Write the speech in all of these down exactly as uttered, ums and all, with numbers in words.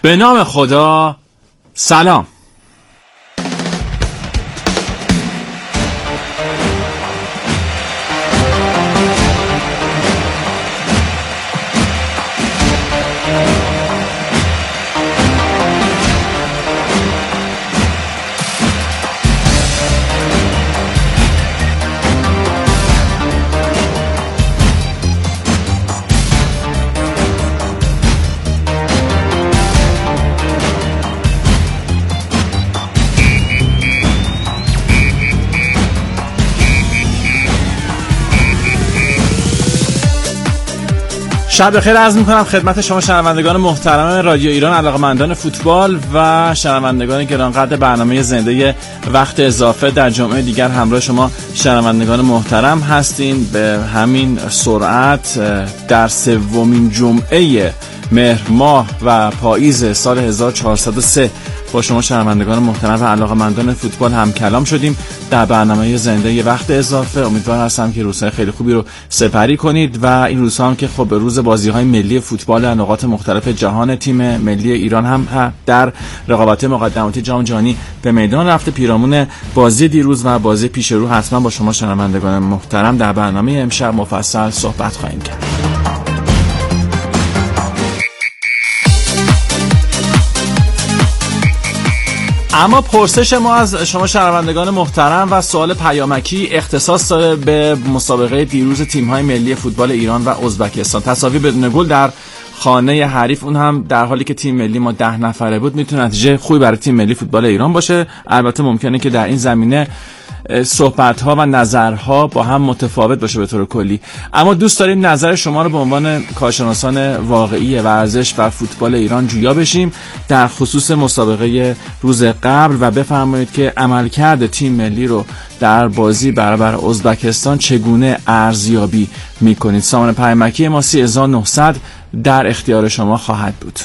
به نام خدا. سلام. شب بخیر عرض می‌کنم خدمت شما شنوندگان محترم رادیو ایران، علاقه‌مندان فوتبال و شنوندگان گرانقدر برنامه زنده وقت اضافه. در جمعه دیگر همراه شما شنوندگان محترم هستین. به همین سرعت در سومین جمعه مهر ماه و پاییز سال هزار و چهارصد و سه با شما شنوندگان محترم و علاقه‌مندان فوتبال هم کلام شدیم در برنامه زنده وقت اضافه. امیدوار هستم که روزهای خیلی خوبی رو سپری کنید و این روزها هم که خب به روز بازی‌های ملی فوتبال در نقاط مختلف جهان تیم ملی ایران هم در رقابت مقدماتی جام جهانی به میدان رفته. پیرامون بازی دیروز و بازی پیش رو حتما با شما شنوندگان محترم در برنامه امشب مفصل صحبت خواهیم کرد. اما پرسش ما از شما شنوندگان محترم و سوال پیامکی اختصاص داره به مسابقه دیروز تیم‌های ملی فوتبال ایران و ازبکستان. تساوی بدون گل در خانه حریف، اون هم در حالی که تیم ملی ما ده نفره بود. میتونه نتیجه خوبی برای تیم ملی فوتبال ایران باشه. البته ممکنه که در این زمینه صحبت‌ها و نظرها با هم متفاوت باشه به طور کلی، اما دوست داریم نظر شما رو به عنوان کارشناسان واقعی ورزش و فوتبال ایران جویا بشیم در خصوص مسابقه روز قبل و بفرمایید که عملکرد تیم ملی رو در بازی برابر ازبکستان چگونه ارزیابی می‌کنید. سامان پیامکی ما سه هزار و نهصد در اختیار شما خواهد بود.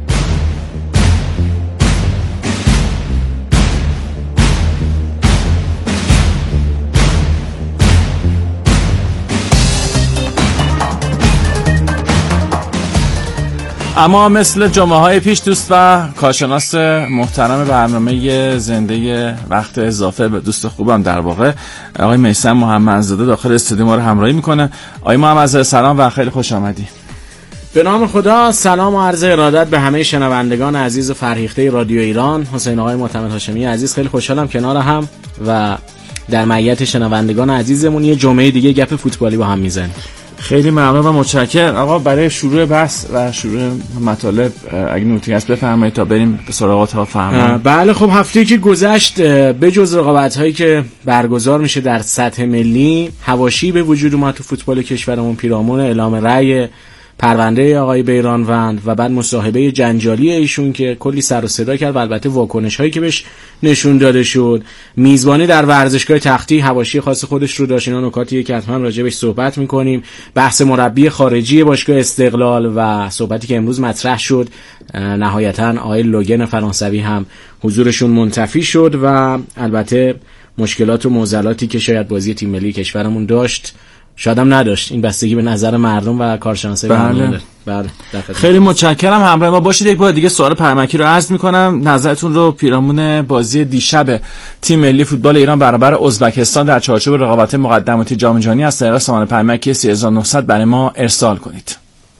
اما مثل جمعه‌های پیش دوست و کارشناس محترم برنامه زنده وقت اضافه، به دوست خوبم در واقع، آقای میثم محمدزاده داخل استودیو ما رو همراهی میکنه. آقای محمدزاده سلام و خیلی خوش آمدی. به نام خدا. سلام و عرض ارادت به همه شنوندگان عزیز و فرهیخته رادیو ایران. حسین آقای معتمد هاشمی عزیز، خیلی خوشحالم کنار هم و در معیت شنوندگان عزیزمون یه جمعه دیگه گپ فوتبالی با هم میزنیم. خیلی ممنون و متشکرم. آقا برای شروع بحث و شروع مطالب اگه نکته‌ای هست بفرمایید تا بریم به سراغ تا فهمون. بله خب هفته‌ای که گذشت به جز رقابت‌هایی که برگزار میشه در سطح ملی، حواشی به وجود اومد تو فوتبال کشورمون پیرامون اعلام رأی پرونده آقای بیرانوند و بعد مصاحبه جنجالی ایشون که کلی سر و صدا کرد و البته واکنش هایی که بهش نشون داده شد. میزبانی در ورزشگاه تختی حواشی خاص خودش رو داشت. اینا نکاتیه که حتما راجع بهش صحبت میکنیم. بحث مربی خارجی باشگاه استقلال و صحبتی که امروز مطرح شد، نهایتا آقای لوگن فرانسوی هم حضورشون منتفی شد و البته مشکلات و معضلاتی که شاید بازی تیم ملی کشورمون داشت شاید هم نداشت. این بستگی به نظر مردم و کارشناسای بله. بله. خیلی متشکرم. همراه ما باشید. یک بار دیگه سوال پیامکی رو عرض می‌کنم، نظرتون رو پیرامون بازی دیشب تیم ملی فوتبال ایران برابر ازبکستان در چارچوب رقابت مقدماتی جام جهانی از طریق سامان پیامکی سه هزار و نهصد برای ما ارسال کنید.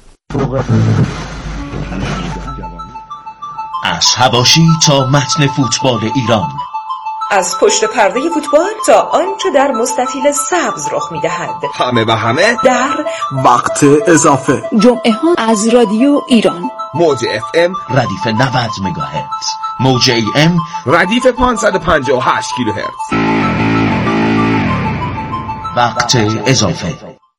از حواشی تا متن فوتبال ایران، از پشت پرده فوتبال تا آنچه در مستطیل سبز رخ می‌دهد، همه و همه در وقت اضافه. جمعه ها از رادیو ایران، موج اف ام ردیف نود مگاهرتز، موج ای ام ردیف پانصد و پنجاه و هشت کیلوهرتز. وقت اضافه.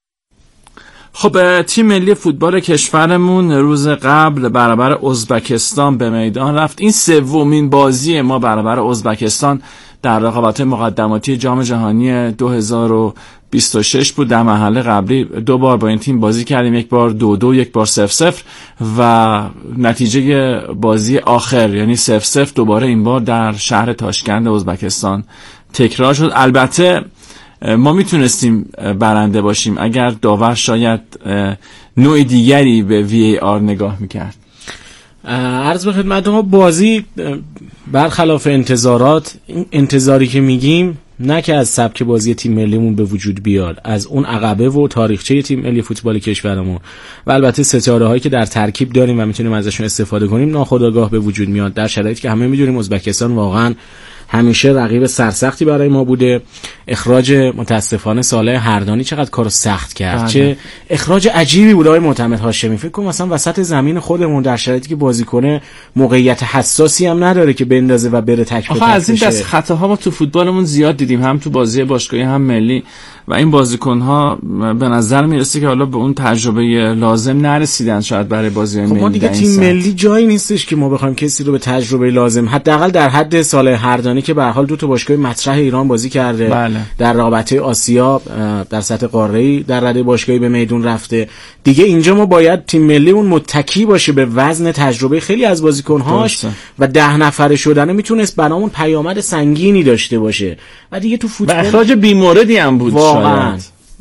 خب تیم ملی فوتبال کشورمون روز قبل برابر ازبکستان به میدان رفت. این سومین بازی ما برابر ازبکستان در رقابت مقدماتی جام جهانی دو هزار و بیست و شش بود. در مرحله قبلی دو بار با این تیم بازی کردیم، یک بار دو دو، یک بار صفر صفر و نتیجه بازی آخر یعنی صفر صفر دوباره این بار در شهر تاشکند ازبکستان تکرار شد. البته ما میتونستیم برنده باشیم اگر داور شاید نوع دیگری به وی ای آر نگاه میکرد. عرض به خدمت ما بازی برخلاف انتظارات، این انتظاری که میگیم نه که از سبک بازی تیم ملیمون به وجود بیاد، از اون عقبه و تاریخچه تیم ملی فوتبال کشورمون و البته ستاره هایی که در ترکیب داریم و میتونیم ازشون استفاده کنیم ناخودآگاه به وجود میاد، در شرایطی که همه میدونیم ازبکستان واقعا همیشه رقیب سرسختی برای ما بوده. اخراج متاسفانه صالح هردانی چقدر کارو سخت کرد. بله. چه اخراج عجیبی بود آقای معتمد هاشمی. فکر کنم مثلا وسط زمین خودمون در شرایطی که بازیکن موقعیت حساسی هم نداره که بندازه و بره تک به تک. از این دست خطاها ما تو فوتبالمون زیاد دیدیم، هم تو بازی باشگاهی هم ملی، و این بازیکن‌ها به نظر میرسه که حالا به اون تجربه لازم نرسیدن شاید برای بازی‌های ملی. خب ما دیگه تیم ملی جایی نیستش که ما بخوایم کسی رو به تجربه لازم، حداقل در حد صالح هردانی که به هر حال دو تا باشگاه مطرح ایران بازی کرده. بله. در رقابت‌های آسیا در سطح قاره‌ای در رده باشگاهی به میدون رفته. دیگه اینجا ما باید تیم ملیمون متکی باشه به وزن تجربه خیلی از بازیکن‌هاش و ده نفره شدن میتونست برامون پیامد سنگینی داشته باشه. و دیگه تو فوتبال اخراج بیموردی هم بود واقعا.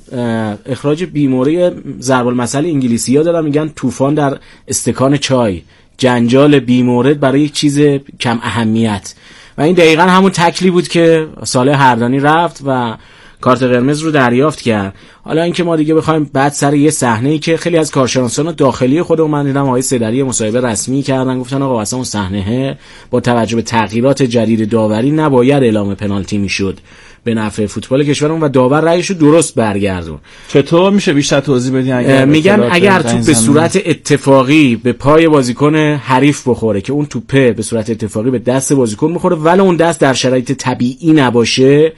اخراج بیموره ضرب المثل انگلیسی‌ها دارن میگن طوفان در استکان چای، جنجال بیمورد برای یک چیز کم اهمیت، و این دقیقاً همون تکلی بود که صالح هردانی رفت و کارت قرمز رو دریافت کرد. حالا اینکه ما دیگه بخوایم بعد سر یه صحنه‌ای که خیلی از کارشناسان داخلی خودمون من دیدم آقای سدری مصاحبه رسمی کردن، گفتن آقا اصلا اون صحنه با توجه به تغییرات جدید داوری نباید اعلام پنالتی میشد به نفع فوتبال کشورمون و داور رأیش رو درست برگردون. چطور میشه بیشتر توضیح بدین؟ اگر میگن اگر توپ به صورت اتفاقی به پای بازیکن حریف بخوره که اون توپه به صورت اتفاقی به دست بازیکن بخوره ولی اون دست در شرایط طبیعی نباشه،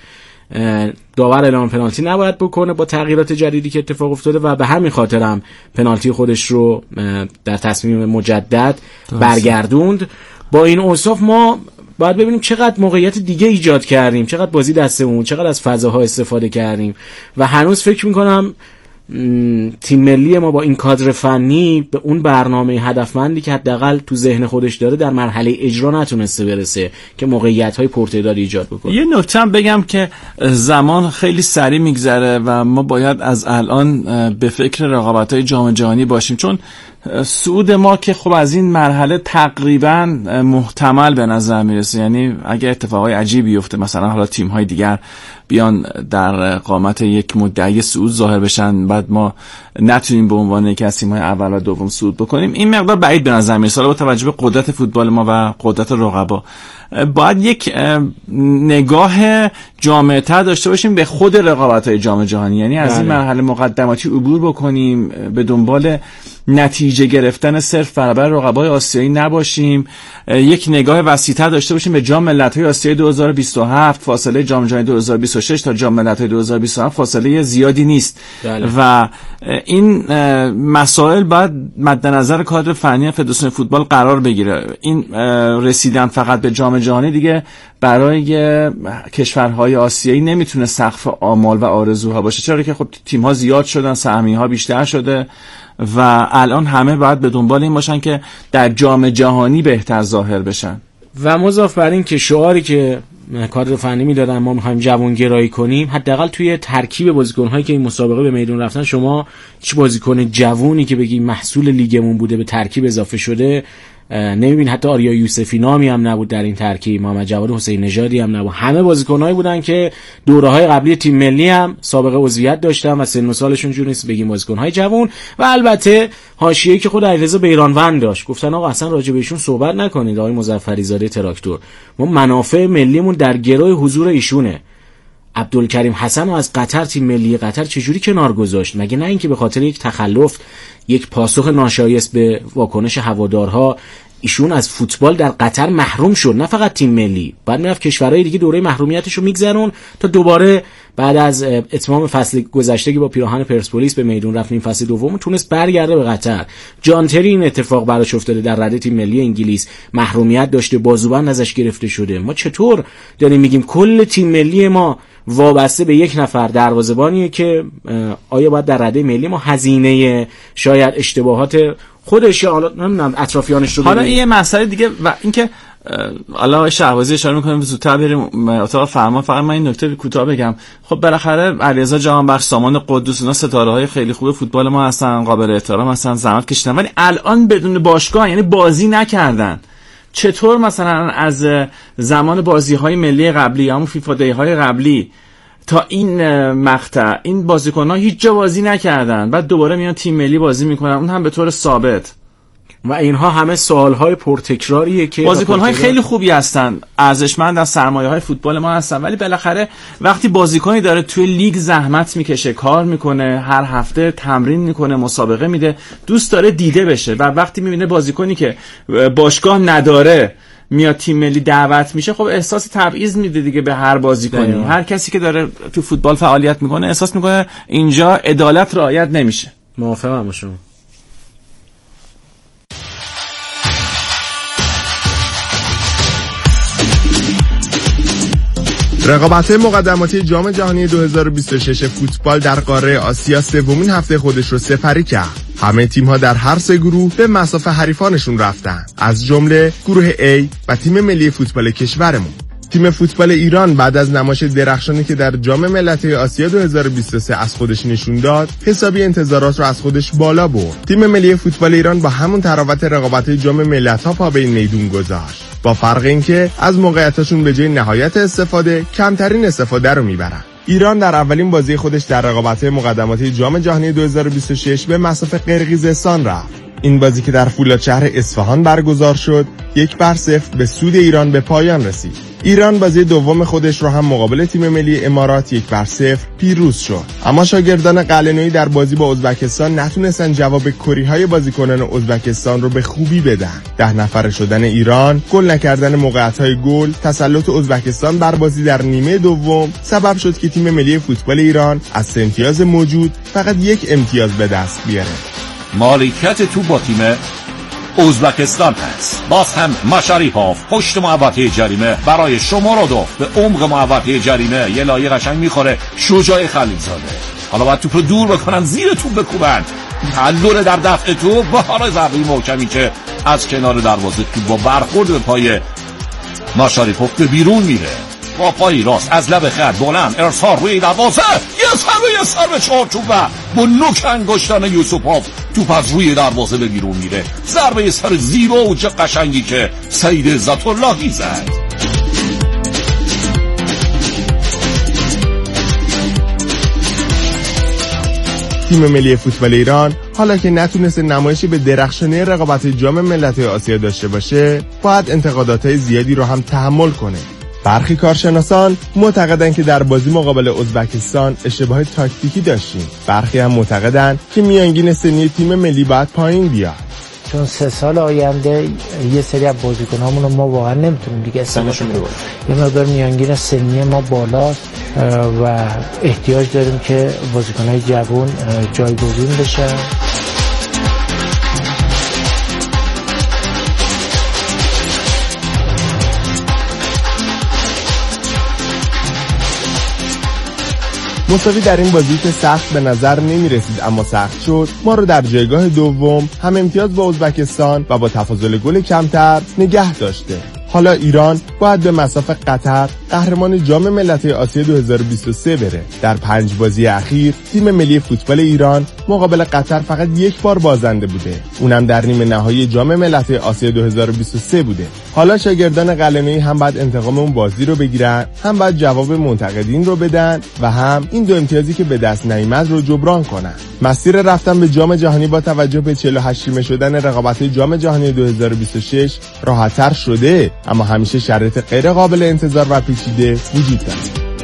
داور اعلام پنالتی نباید بکنه با تغییرات جدیدی که اتفاق افتاده و به همین خاطر هم پنالتی خودش رو در تصمیم مجدد برگردوند. با این اوصاف ما باید ببینیم چقدر موقعیت دیگه ایجاد کردیم، چقدر بازی دستمون، چقدر از فضاها استفاده کردیم و هنوز فکر میکنم تیم ملی ما با این کادر فنی به اون برنامه هدفمندی که حداقل تو ذهن خودش داره در مرحله اجرا نتونسته برسه که موقعیت‌های پرتعداد ایجاد بکنه. یه نکته هم بگم که زمان خیلی سریع میگذره و ما باید از الان به فکر رقابت‌های جام جهانی باشیم، چون صعود ما که خب از این مرحله تقریبا محتمل به نظر میرسه. یعنی اگه اتفاقای عجیبی بیفته، مثلا حالا تیم‌های دیگر بیان در قامت یک مدعی صعود ظاهر بشن، بعد ما نتونیم به عنوان یکی از تیم‌های اول و دوم صعود بکنیم، این مقدار بعید به نظر میرسه. با توجه به قدرت فوتبال ما و قدرت رقبا باید یک نگاه جامع‌تر داشته باشیم به خود رقابت‌های جام جهانی. یعنی از این مرحله مقدماتی عبور بکنیم، به دنبال نتیجه گرفتن صرف برابر رقبای آسیایی نباشیم، یک نگاه وسیع‌تر داشته باشیم به جام ملت‌های آسیایی دو هزار و بیست و هفت. فاصله جام جهانی دو هزار و بیست و شش تا جام ملت‌های دو هزار و بیست و هفت فاصله زیادی نیست. بله. و این مسائل باید مد نظر کادر فنی فدراسیون فوتبال قرار بگیره. این رسیدن فقط به جام جهانی دیگه برای کشورهای آسیایی نمیتونه سقف آمال و آرزوها باشه، چرا که خب تیم‌ها زیاد شدن، سهمیه‌ها بیشتر شده و الان همه باید به دنبال این باشن که در جام جهانی بهتر ظاهر بشن. و مضاف بر این که شعاری که کادر فنی میدادن ما میخوایم جوانگرایی کنیم، حداقل توی ترکیب بازیکن‌هایی که این مسابقه به میدون رفتن شما هیچ بازیکن جوونی که بگی محصول لیگمون بوده به ترکیب اضافه شده نمیبین. حتی آریا یوسفی نامی هم نبود در این ترکیب، محمد جواد حسین نژادی هم نبود. همه بازیکنایی بودن که دوره‌های قبلی تیم ملی هم سابقه عضویت داشتن و سن و سالشون جور نیست بگیم بازیکن‌های جوان. و البته حاشیه‌ای که خود علیرضا بیرانوند داشت، گفتن آقا اصلا راجع بهشون صحبت نکنید، آقای مظفری زاده تراکتور، ما منافع ملیمون در گروه حضور ایشونه. عبدالکریم حسن از قطر تیم ملی قطر چجوری کنار گذاشت؟ مگه نه اینکه به خاطر یک تخلف، یک پاسخ ناشایست به واکنش هوادارها ایشون از فوتبال در قطر محروم شد، نه فقط تیم ملی، بعد میرفت کشورهای دیگه دوره محرومیتشو میگذرون تا دوباره بعد از اتمام فصل گذشته که با پیراهن پرسپولیس به میدون رفت این فصل دوم تونست برگرده به قطر. جان تری این اتفاق براش افتاده، در رده تیم ملی انگلیس محرومیت داشته، بازوبند ازش گرفته شده. ما چطور داریم میگیم کل تیم ملی ما وابسته به یک نفر دروازه‌بانیه که آیا باید در رده ملی ما هزینه شاید اشتباهات خودش یا حالا نمیدونم اطرافیانش رو حالا این مسئله دیگه و اینکه حالا شهبازی اشاره می‌کنیم زودتر بریم اتاق فرمان. فقط من این نکته کوتاه بگم، خب بالاخره علیرضا جهانبخش، سامان قدوس، اینا ستاره‌های خیلی خوب فوتبال ما هستن، قابل احترام هستن، زحمت کشیدن، ولی الان بدون باشگاه، یعنی بازی نکردن. چطور مثلا از زمان بازی‌های ملی قبلی، همون فیفا دی‌های قبلی تا این مقطع این بازیکن‌ها هیچ جا بازی نکردن، بعد دوباره میان تیم ملی بازی میکنن، اون هم به طور ثابت، و اینها همه سوال‌های پرتکراریه که بازیکن‌های خیلی خوبی هستن، ارزشمند از سرمایه‌های فوتبال ما هستن، ولی بالاخره وقتی بازیکنی داره توی لیگ زحمت میکشه، کار میکنه، هر هفته تمرین میکنه، مسابقه میده، دوست داره دیده بشه، و وقتی میبینه بازیکنی که باشگاه نداره میاد تیم ملی دعوت میشه، خب احساس تبعیض میده دیگه به هر بازیکنی. هر کسی که داره تو فوتبال فعالیت میکنه احساس میکنه اینجا عدالت رعایت نمیشه. موافقم با شما. رقابت‌های مقدماتی جام جهانی دو هزار و بیست و شش فوتبال در قاره آسیا سومین هفته خودش رو سپری کرد. همه تیم‌ها در هر سه گروه به مصاف حریفانشون رفتن، از جمله گروه A و تیم ملی فوتبال کشورمون. تیم فوتبال ایران بعد از نمایش درخشانی که در جام ملت‌های آسیا دو هزار و بیست و سه از خودش نشون داد، حسابی انتظارات رو از خودش بالا برد. تیم ملی فوتبال ایران با همون تراوت رقابت‌های جام ملت‌ها پا به این میدون گذاشت، با فرق اینکه از موقعیتاشون به جای نهایت استفاده کمترین استفاده رو میبرن. ایران در اولین بازی خودش در رقابت‌های مقدماتی جام جهانی دو هزار و بیست و شش به مصاف قرقیزستان رفت. این بازی که در فولاد شهر اصفهان برگزار شد، یک بر صفر به سود ایران به پایان رسید. ایران بازی دوم خودش رو هم مقابل تیم ملی امارات یک بر صفر پیروز شد. اما شاگردان قلعه‌نویی در بازی با ازبکستان نتونستن جواب کریهای بازیکنان ازبکستان رو به خوبی بدن. ده نفره شدن ایران، گل نکردن موقعیت‌های گل، تسلط ازبکستان بر بازی در نیمه دوم سبب شد که تیم ملی فوتبال ایران از سه امتیاز موجود فقط یک امتیاز به دست بیاره. مالکیت تو با تیم ازبکستان هست. باز هم مشاریپوف پشت محوطه جریمه برای شمارادوف به عمق محوطه جریمه یه لایه قشنگ میخوره. شجاع خلیلزاده حالا باید توپ رو دور بکنن، زیر توپ بکوبن، تعلل در دفع توپ و حالا ضربه محکمی که از کنار دروازه توپ با برخورد به پای مشاریپوف به بیرون میره، با پای راست از لب خط بلند ارسال روی دروازه، یه ضربه یه سر چارچوب و با نوک انگشتان یوسفوف توپ از روی دروازه به بیرون میره. ضربه سر زیبا و چه قشنگی که سید عزت اللهی زد. تیم ملی فوتبال ایران حالا که نتونسته نمایشی به درخشانی رقابت جام ملت‌های آسیا داشته باشه، باید انتقادات زیادی رو هم تحمل کنه. برخی کارشناسان معتقدن که در بازی مقابل ازبکستان اشتباه تاکتیکی داشتیم. برخی هم معتقدن که میانگین سنی تیم ملی باید پایین بیاد. چون سه سال آینده یه سری از بازیکنامون رو ما واقعا نمیتونیم دیگه استفاده کنیم. یه مقدار میانگین سنی ما بالاست و احتیاج داریم که بازیکنای جوان جایگزین بشن. مساوی در این بازی که سخت به نظر نمی رسید اما سخت شد، ما رو در جایگاه دوم هم امتیاز با ازبکستان و با تفاضل گل کمتر نگه داشته. حالا ایران باید به مصاف قطر قهرمان جام ملت‌های آسیا دو هزار و بیست و سه بره. در پنج بازی اخیر تیم ملی فوتبال ایران مقابل قطر فقط یک بار بازنده بوده، اونم در نیمه نهایی جام ملت‌های آسیا دو هزار و بیست و سه بوده. حالا شاگردان قلعه‌نویی هم باید انتقام اون بازی رو بگیرن، هم باید جواب منتقدین رو بدن و هم این دو امتیازی که به دست نیامد رو جبران کنن. مسیر رفتن به جام جهانی با توجه به چهل و هشتمین شدن رقابت‌های جام جهانی دو هزار و بیست و شش راحت‌تر شده، اما همیشه شرایط غیر قابل انتظار و پیچیده وجود داره.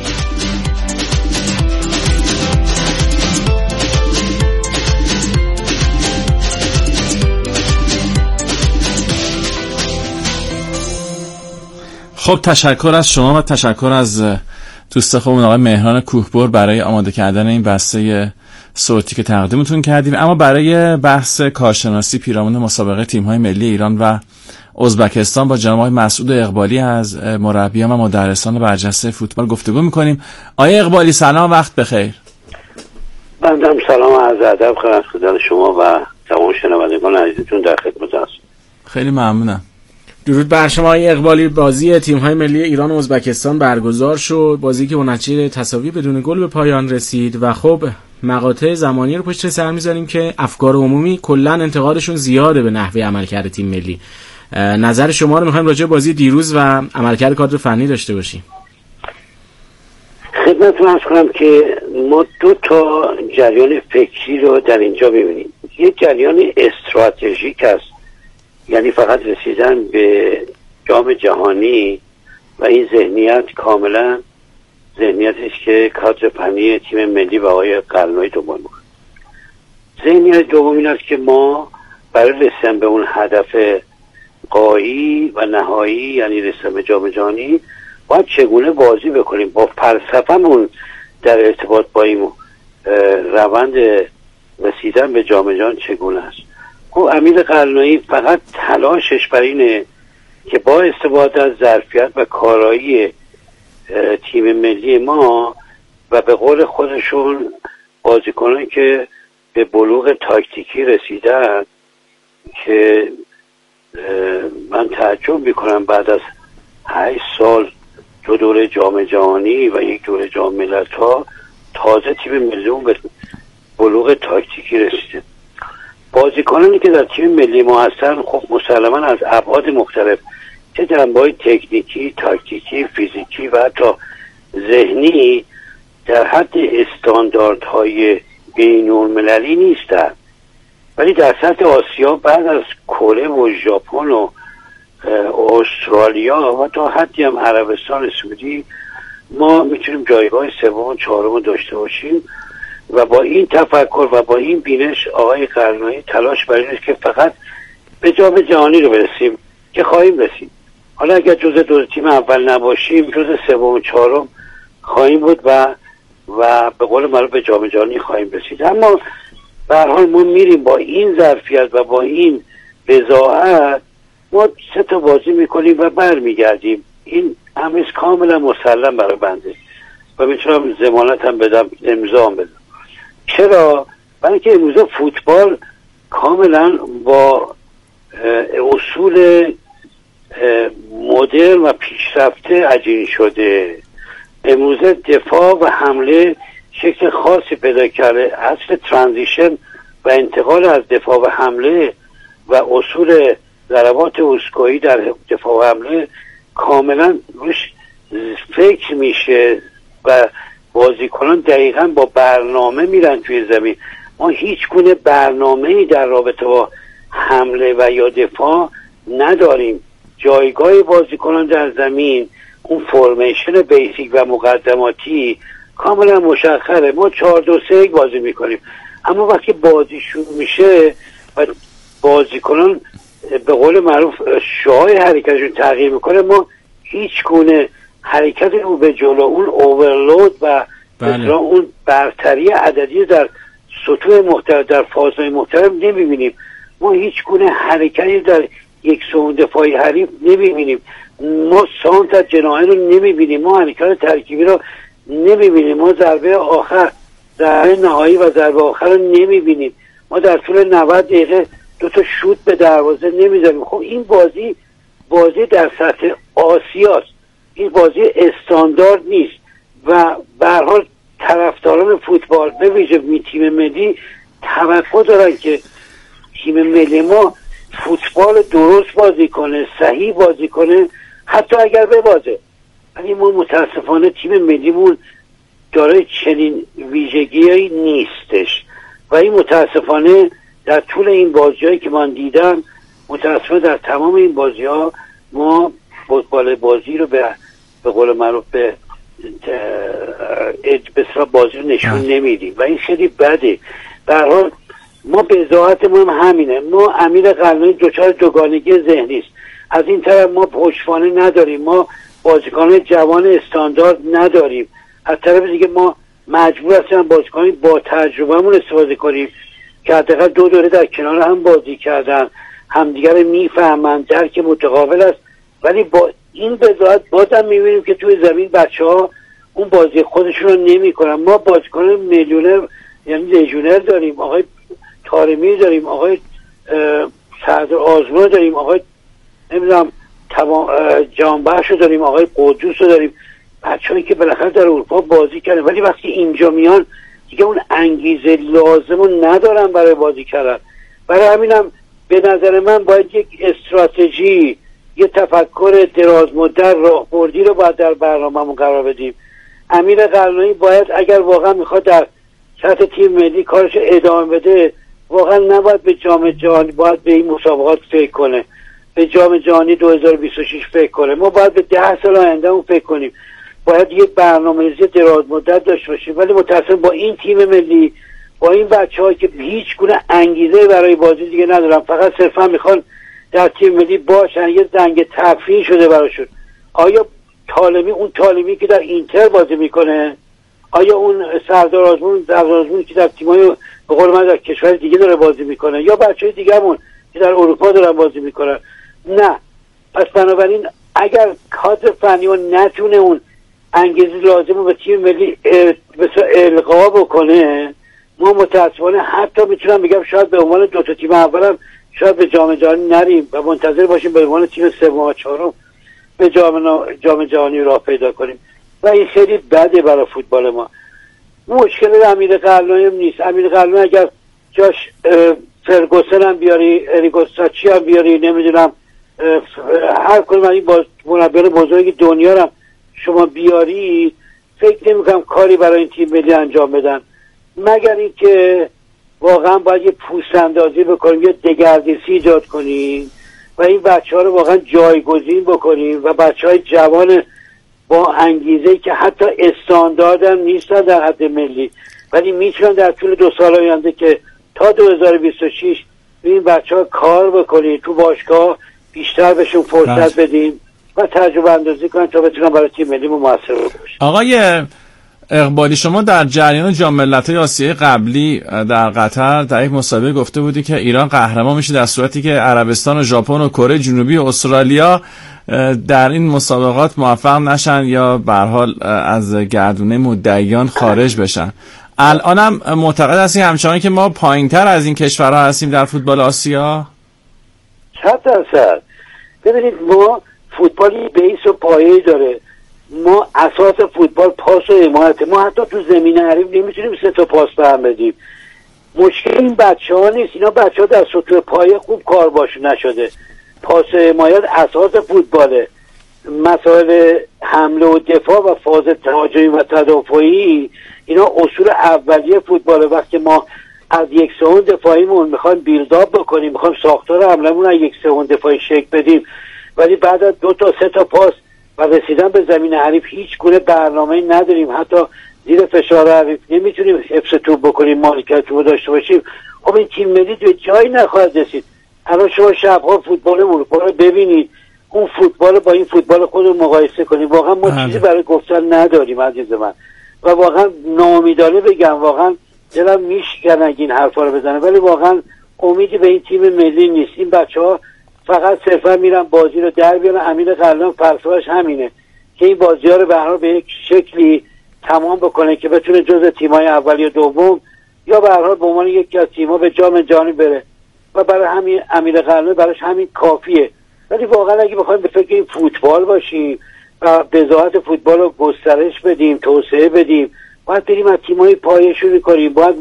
خب تشکر از شما و تشکر از دوست خوبمون آقای مهران کوهبر برای آماده کردن این بسته صوتی که تقدیمتون کردیم. اما برای بحث کارشناسی پیرامون مسابقه تیم‌های ملی ایران و ازبکستان با جناب آقای مسعود اقبالی از مربیان و مدرسان برجسته فوتبال گفتگو می‌کنیم. آقای اقبالی سلام، وقت بخیر. بنده سلام و عرض ادب خدمت شما و تمام شنوندگان عزیزتون در خدمت هستم. خیلی ممنونم. درود بر شما آقای اقبالی. بازی تیم‌های ملی ایران و ازبکستان برگزار شد، بازی که با نتیجه تساوی بدون گل به پایان رسید و خب مقاطع زمانی رو پشت سر می‌ذاریم که افکار عمومی کلاً انتقادشون زیاده به نحوه عملکرد تیم ملی. نظر شما رو می‌خوایم راجع به بازی دیروز و عملکرد کادر فنی داشته باشیم. خدمتتون عرض کنم که ما دو تا جریان فکری رو در اینجا ببینیم. یک جریان استراتژیک است، یعنی فقط رسیدن به جام جهانی و این ذهنیت کاملا ذهنیتی است که کادر فنی تیم ملی و آقای قلنوی دنبال می‌کنه. ذهنیت دوم این است که ما برای رسیدن به اون هدف غایی و نهایی، یعنی رسیدن به جام جهانی، باید چگونه بازی بکنیم، با فلسفه‌مون در ارتباط با این روند رسیدن به جام جهانی چگونه است. خب امیر قلنوی فقط تلاشش بر اینه که با استفاده از ظرفیت و کارایی تیم ملی ما و به قول خودشون بازیکنان که به بلوغ تاکتیکی رسیدن، که من تعجب میکنم بعد از هشت سال دو دوره جام جهانی و یک دوره جام ملت‌ها تازه تیم ملی اون به بلوغ تاکتیکی رسیده. بازیکنانی که در تیم ملی ما هستن خب مسلماً از ابعاد مختلف، چه جنبه‌های تکنیکی، تاکتیکی، فیزیکی و حتی ذهنی در حد استانداردهای بین‌المللی نیستن، ولی در سطح آسیا بعد از کره و ژاپن و استرالیا و تا حدی هم عربستان سعودی ما میتونیم جایگاه سوم و چهارم داشته باشیم. و با این تفکر و با این بینش آقای قرنویی تلاش بر این است که فقط به جام جهانی رو برسیم که خواهیم رسید. حالا اگر جزء دو تیم اول نباشیم جزء سوم و چهارم خواهیم بود و و به قول معروف به جام جهانی خواهیم رسید. اما به هر حال ما میریم با این ظرفیت و با این بضاعت، ما سه تا بازی میکنیم و برمیگردیم. این امر کاملا مسلم برای بنده و میتونم ضمانت هم بدم، امضا هم بدم. چرا؟ برای که امروز فوتبال کاملا با اصول مدرن و پیشرفته عجین شده. امروز دفاع و حمله شکل خاصی پیدا کرده. اصل ترانزیشن و انتقال از دفاع و حمله و اصول ضربات اسکوئی در دفاع و حمله کاملا روش فکر میشه و بازیکنان دقیقاً با برنامه میرن توی زمین. ما هیچ گونه برنامه‌ای در رابطه با حمله و یا دفاع نداریم. جایگاه بازیکنان در زمین، اون فرمیشن بیسیک و مقدماتی کاملا مشخصه. ما چهار دو سه یک بازی میکنیم، اما وقتی بازی شروع میشه و بازیکنان به قول معروف شعاع حرکتشون تغییر میکنه، ما هیچ گونه حرکت رو به جلو، اون اوورلود و مثلا اون برتری عددی در سطوح مختلف در فازهای مختلف نمیبینیم. ما هیچ گونه حرکتی در یک سوم دفاعی حریف نمیبینیم. ما سانت از جناحه رو نمیبینیم. ما حرکت ترکیبی رو نمیبینیم. ما ضربه آخر، ضربه نهایی و ضربه آخر رو نمیبینیم. ما در طول نود دقیقه دو تا شوت به دروازه نمیزنیم. خب این بازی بازی در سطح آسیاست، این بازی استاندارد نیست و به هر حال طرفداران فوتبال به ویژه می تیم ملی توقع دارن که تیم ملی ما فوتبال درست بازی کنه، صحیح بازی کنه، حتی اگر ببازه. ولی ما متاسفانه تیم ملیمون دارای چنین ویژگی‌هایی نیستش و این متاسفانه در طول این بازی‌هایی که من دیدم، متاسفانه در تمام این بازی‌ها ما فوتبال بازی رو به به قول معروف به بسیار بازی رو نشون نمیدیم و این خیلی بده. به هر حال ما به ذات ما هم همینه. ما امیر قلنوی دچار دوگانگی ذهنی است. از این طرف ما پشتوانه نداریم، ما بازیکنان جوان استاندارد نداریم. از طرف دیگه ما مجبور هستیم بازیکنان با تجربهمون استفاده کنیم که حداقل دو دوره در کنار هم بازی کردن، همدیگر رو میفهمن، درک متقابل است. ولی با این بذات بازم میبینیم که توی زمین بچه ها اون بازی خودشون رو نمی کنن. ما بازیکن میلیونر یعنی لیژونر داریم، آقای طارمی داریم، آقای سعد آزمون داریم، آقای نمیدونم جانبخش رو داریم، آقای قدوس رو داریم، بچه‌هایی که بالاخره در اروپا بازی کردن، ولی وقتی اینجا میان دیگه اون انگیزه لازم رو ندارن برای بازی کردن. برای همینم به نظر من باید یک استراتژی، یه تفکر دراز مدت راهبردی رو باید در برنامه‌مون قرار بدیم. امیر قلعه‌ای باید اگر واقعا میخواد در سطح تیم ملی کارش ادامه بده، واقعا نباید به جام جهانی، باید به این مسابقات فکر کنه، به جام جهانی دو هزار و بیست و شش فکر کنه. ما باید به ده سال آینده اون فکر کنیم، باید یه برنامه‌ریزی دراز مدت داشته باشیم. ولی متأسفانه با این تیم ملی، با این بچه‌ها که هیچ گونه انگیزه برای بازی دیگه ندارن، فقط صرفا میخوان در تیم ملی باشن، یه زنگ تفریح شده براشون. آیا طالمی، اون طالمی که در اینتر بازی میکنه، آیا اون سردار آزمون سردار آزمون که در تیمای به قول من در کشور دیگه داره بازی میکنه، یا بچهای دیگه‌مون که در اروپا دارن بازی میکنن؟ نه. پس بنابراین اگر کادر فنی و نتونه اون انگیزه لازم رو به تیم ملی القا بکنه، ما متاسفانه حتی میتونم بگم شاید به عنوان دو تا تیم اولم شاید به جام جهانی نریم و منتظر باشیم به عنوان تیم سوم و چهارم به جام جام جهانی راه پیدا کنیم و این خیلی بده برای فوتبال ما. مشکل امیر قلعه‌ای هم نیست. امیر قلعه‌ای اگر جاش فرگوسن هم بیاری، اریگوساچی هم بیاری، نمیدونم هر کدوم از این باز مربیان بزرگ دنیا رو شما بیاری، فکر نمی‌کنم کاری برای این تیم ملی انجام بدن، مگر اینکه واقعا باید یه پوست اندازی بکنیم، یه دگردیسی ایجاد کنیم و این بچه‌ها رو واقعا جایگزین بکنیم و بچه‌های جوان با انگیزه‌ای که حتی استاندارد هم نیستن در حد ملی، ولی میتونن در طول دو سال آینده که تا دو هزار و بیست و شش این بچه‌ها کار بکنیم، تو باشگاه بیشتر بهشون فرصت بدیم و تجربه اندازی کنیم تا بتونن برای تیم ملی موثر باشن. آقای اقبالی، شما در جریان جام ملت‌های آسیای قبلی در قطر در یک مسابقه گفته بودی که ایران قهرمان میشه در صورتی که عربستان و ژاپن و کره جنوبی و استرالیا در این مسابقات موفق نشن یا به هر حال از گردونه مدعیان خارج بشن. الانم معتقد هستی همچنان که ما پایین‌تر از این کشورها هستیم در فوتبال آسیا؟ صد درصد. ببینید ما فوتبالی بیس و پایه‌ای داره. ما اساس فوتبال پاس و حمایت. ما حتی تو زمین حریف نمیتونیم سه تا پاس به هم بدیم. مشکل این بچه‌ها نیست، اینا بچه‌ها در سطوح پایه خوب کار باشون نشده. پاس و حمایت اساس فوتباله. مسائل حمله و دفاع و فاز تهاجمی و تدافعی اینا اصول اولیه فوتباله. وقتی ما از یک سوم دفاعیمون میخوایم بیلداپ بکنیم، میخوایم ساختار حملهمون از یک سوم دفاعی شکل بدیم، ولی بعد از دو تا سه تا پاس و رسیدن به زمین حریف هیچ گونه برنامه‌ای نداریم، حتی زیر فشار حریف نمیتونیم حفظ توپ بکنیم، مالکیت توپ داشته باشیم، خب این تیم ملی به جایی نخواهد رسید. الان شما شب‌ها فوتبال اروپا رو ببینید، اون فوتبال با این فوتبال خودمون مقایسه کنیم، واقعا ما چیزی برای گفتن نداریم عزیز من. و واقعا ناامیدانه بگم، واقعا دلم میشکنه اگه این حرفا رو بزنه، ولی واقعا امیدی به این تیم ملی نیست. این بچه‌ها فقط صرفا میرن بازی رو در بیارن. امیر قلعه‌ای فلسفه‌اش همینه که این بازی‌ها رو به هر حال به یک شکلی تمام بکنه که بتونه جزء تیم‌های اولی و دوم یا به هر حال به عنوان یکی از تیم‌ها به جام جهانی بره و برای همین امیر قلعه‌ای براش همین کافیه. ولی واقعا اگه بخوایم به فکر این فوتبال باشیم و بضاعت فوتبال رو گسترش بدیم، توسعه بدیم، باید بریم از تیم‌های پایه شروع کنیم، باید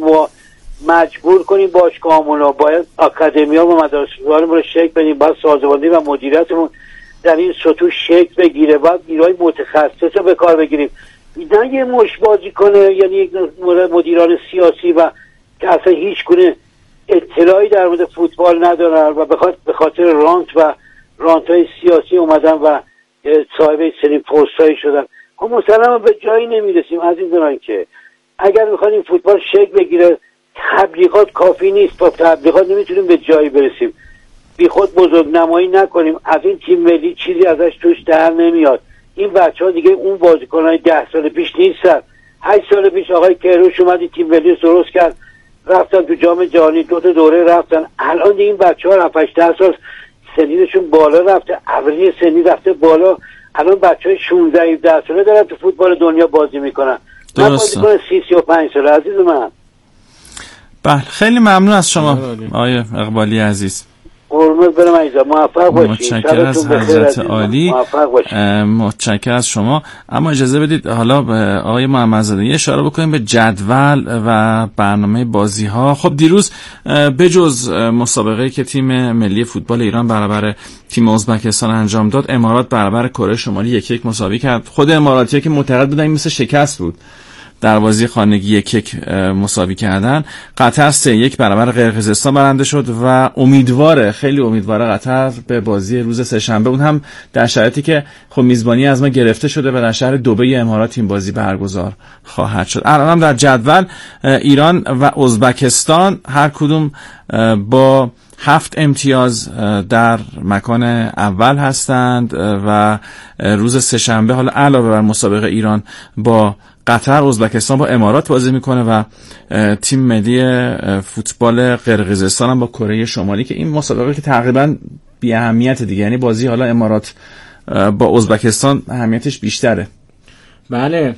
مجبور کنیم باشگاه‌مون رو، باید آکادمی‌ها و مدارس‌مون رو شکل بدیم، باید سازماندهی و مدیریتمون در این سطوح شکل بگیره، باید نیروهای متخصص رو به کار بگیریم، نه یه مش بازی کنه، یعنی یک مدیران سیاسی و که اصلا هیچ گونه اطلاعی در مورد فوتبال ندارن و به خاطر رانت و رانت‌های سیاسی اومدن و صاحب سری پست‌هایی شدن. خب مسلماً به جایی نمیرسیم عزیزان. که اگر می‌خوایم این فوتبال شکل بگیره، تبلیغات کافی نیست، با تبلیغات نمیتونیم به جایی برسیم. بی خود بزرگ نمایی نکنیم، از این تیم ملی چیزی ازش توش در نمیاد. این بچه‌ها دیگه اون بازیکن‌های ده سال پیش نیستن. هشت سال پیش آقای کیروش اومد تیم ملی درست کرد، رفتن تو جام جهانی، دو تا دوره رفتن. الان دیگه این بچه‌ها هفت هشت سال سنیشون بالا رفته، اولی سنی رفته بالا. الان بچه‌های شانزده هفده ساله دارن تو فوتبال دنیا بازی میکنن. من بازیکن سی سی و پنج ساله عزیز من. بله، خیلی ممنون از شما آقای اقبالی عزیز. قربونت برم عزیزم، موفق باشید. متشکرم از حضرت عالی، متشکرم از شما. اما اجازه بدید حالا آقای محمدزاده یه اشاره بکنیم به جدول و برنامه بازی ها. خب دیروز بجز مسابقه که تیم ملی فوتبال ایران برابر تیم ازبکستان انجام داد، امارات برابر کره شمالی یک یک مساوی کرد. خود اماراتی‌ها که معتقد بودن این مثل شکست بود در بازی خانگی یک یک مساوی کردن. قطر سه یک برابر قرقیزستان برنده شد و امیدواره، خیلی امیدواره قطر به بازی روز سه‌شنبه، اون هم در شرایطی که خب میزبانی از ما گرفته شده و در شهر دبی امارات این بازی برگزار خواهد شد. الان هم در جدول ایران و ازبکستان هر کدوم با هفت امتیاز در مکان اول هستند و روز سه‌شنبه حالا علاوه بر مسابقه ایران با قطر، ازبکستان با امارات بازی میکنه و تیم ملی فوتبال قرقیزستان هم با کره شمالی، که این مسابقه که تقریبا بی اهمیت دیگه، یعنی بازی حالا امارات با ازبکستان اهمیتش بیشتره. بله،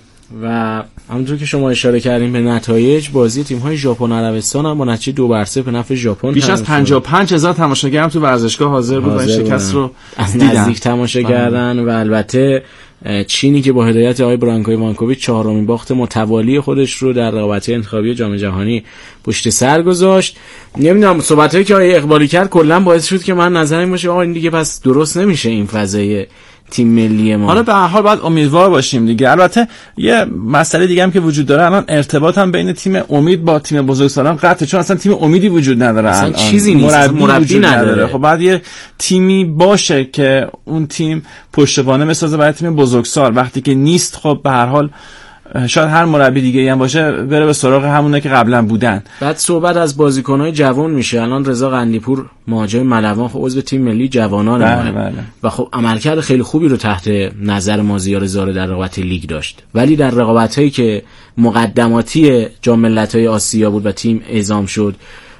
و همونطور که شما اشاره کردین به نتایج، بازی تیم‌های ژاپن و عربستان هم با نتیجه دو بر صفر به نفع ژاپن، بیش از پنجاه و پنج هزار تماشاگر هم تو ورزشگاه حاضر بود و این شکست رو از نزدیک تماشا کردن. و البته چینی که با هدایت آقای برانکو ایوانکوویچ چهارمین باخت متوالی خودش رو در رقابت‌های انتخابی جام جهانی پشت سر گذاشت. نمیدونم، صحبتایی که آقای اقبالی کرد کلا باعث شد که من نظرم باشه آقا این دیگه پس درست نمیشه این فضای تیم ملی ما. حالا به هر حال باید امیدوار باشیم دیگه. البته یه مسئله دیگه هم که وجود داره، الان ارتباط هم بین تیم امید با تیم بزرگسالان قطعه، چون اصلا تیم امیدی وجود نداره، اصلا الان چیزی نیست، مربی, مربی نداره. نداره خب بعد یه تیمی باشه که اون تیم پشتوانه بسازه برای تیم بزرگسال. وقتی که نیست، خب به هر حال شاید هر مربی دیگه هم باشه بره به سراغ همونه که قبلا بودن. بعد صحبت از بازیکن‌های جوان میشه. الان رضا قندیپور مهاجم ملوان خب عضو تیم ملی جوانان بله بله. و خب عملکرد خیلی خوبی رو تحت نظر مازیار زاره در رقابت لیگ داشت، ولی در رقابت‌هایی که مقدماتی جام ملت‌های آسیا بود و تیم اعزام شد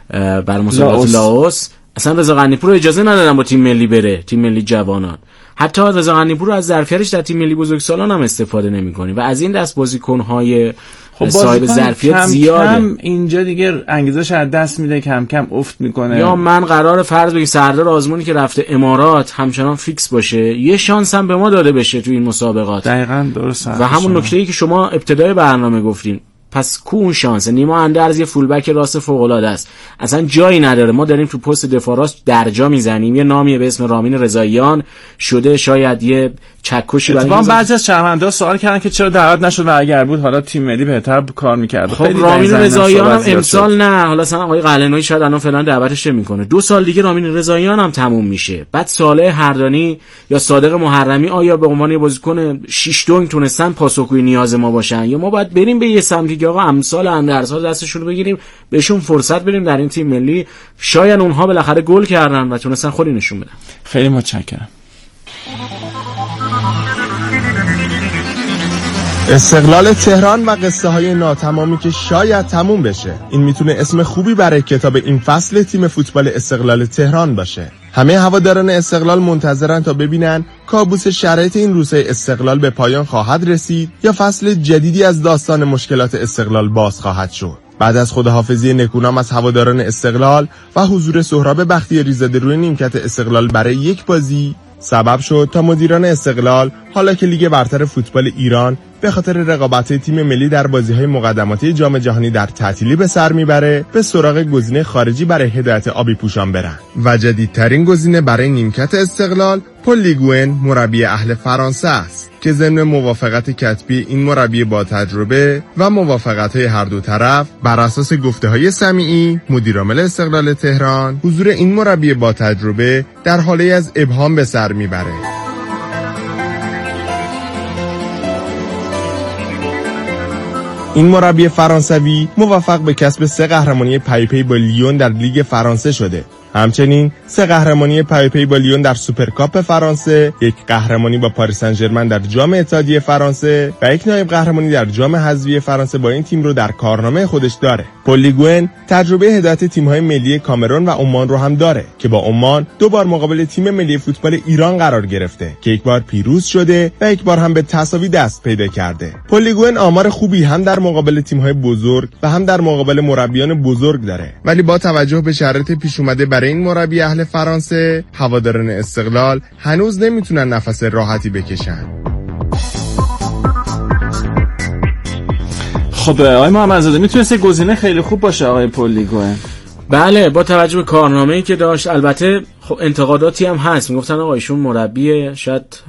بر مسابقات لاوس، اصلا رضا قندیپور رو اجازه ندادن با تیم ملی بره، تیم ملی جوانان. حتی رضا قندیپور رو از ظرفیتش در تیم ملی بزرگسالان هم استفاده نمی‌کنی و از این دست بازیکن‌های خب صاحب ظرفیت زیاده. کم اینجا دیگه انگیزش از دست میده، کم کم افت میکنه. یا من قرار فرض بگیم سردار آزمونی که رفته امارات همچنان فیکس باشه، یه شانس هم به ما داده بشه تو این مسابقات. دقیقاً درسته. و همون نکته‌ای که شما ابتدای برنامه گفتین، پس کو اون شانس؟ نیما اندرز یه فولبک راست فوق العاده است، اصلا جایی نداره. ما داریم تو پست دفاع راست درجا میزنیم، یه نامی به اسم رامین رضاییان شده، شاید یه چکشی برای اتفاقا بعضی از شهروندان سوال کردن که چرا دعوت نشد و اگر بود حالا تیم ملی بهتر کار می‌کرد. خب رامین رضاییان هم امسال نه، حالا مثلا آقای قلنویی شاید الان فعلا دعوتش نمی‌کنه، دو سال دیگه رامین رضاییان هم تموم میشه. بعد صالح هردانی یا صادق محرمی آیا به عنوان بازیکن شش دونگ تونستن پاسخگوی نیاز ما باشن، یا ما باید بریم به یه سمتی که آقا امسال اندرزها دستشون رو بگیریم، بهشون فرصت بدیم در این تیم ملی، شاید اونها بالاخره گل کردن و تونستن خودی نشون بدن. خیلی متشکرم. استقلال تهران و قصه های ناتمامی که شاید تموم بشه، این میتونه اسم خوبی برای کتاب این فصل تیم فوتبال استقلال تهران باشه. همه هواداران استقلال منتظرن تا ببینن کابوس شرایط این روزهای استقلال به پایان خواهد رسید یا فصل جدیدی از داستان مشکلات استقلال باز خواهد شد. بعد از خداحافظی نکونام از هواداران استقلال و حضور سهراب بختیاری زاده روی نیمکت استقلال برای یک بازی، سبب شد تا مدیران استقلال، حالا که لیگ برتر فوتبال ایران به خاطر رقابت تیم ملی در بازی‌های مقدماتی جام جهانی در تعطیلی به سر میبره، به سراغ گزینه خارجی برای هدایت آبی پوشان برن. و جدیدترین گزینه برای نیمکت استقلال پل لیگوئن، مربی اهل فرانسه است که ضمن موافقت کتبی این مربی با تجربه و موافقت‌های هر دو طرف، بر اساس گفته‌های سمیعی مدیرعامل استقلال تهران، حضور این مربی با تجربه در حاله از ابهام به سر میبره. این مربی فرانسوی موفق به کسب سه قهرمانی پی پی با لیون در لیگ فرانسه شده. همچنین سه قهرمانی پی پی با لیون در سوپرکاپ فرانسه، یک قهرمانی با پاریس سن ژرمن در جام اتحادیه فرانسه و یک نایب قهرمانی در جام حذفی فرانسه با این تیم رو در کارنامه خودش داره. پل لیگوئن تجربه هدایت تیم‌های ملی کامرون و عمان رو هم داره که با عمان دو بار مقابل تیم ملی فوتبال ایران قرار گرفته که یک بار پیروز شده و یک بار هم به تساوی دست پیدا کرده. پل لیگوئن آمار خوبی هم در مقابل تیم‌های بزرگ و هم در مقابل مربیان بزرگ داره، ولی با توجه به شرایط پیش اومده نظر این مربی اهل فرانسه، هواداران استقلال هنوز نمیتونن نفس راحتی بکشن. خب آقای محمدزاده میتونست گزینه خیلی خوب باشه آقای پولیگوه. بله با توجه به کارنامه‌ای که داشت. البته خب انتقاداتی هم هست، میگفتن آقا ایشون مربی شاید